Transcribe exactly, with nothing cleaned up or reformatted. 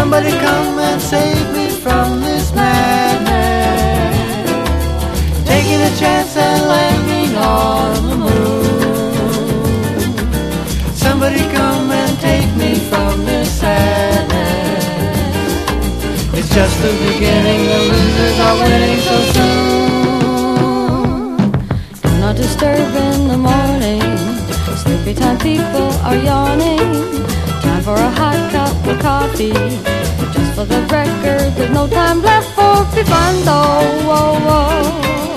Somebody come and save me from this madness, taking a chance and landing on the moon. Somebody come and take me from this sadness. It's just the beginning, the losers are winning so soon. Do not disturb in the morning, sleepy time people are yawning. Time for a hot cup of coffee. Just for the record, there's no time left for fifando. Whoa, whoa.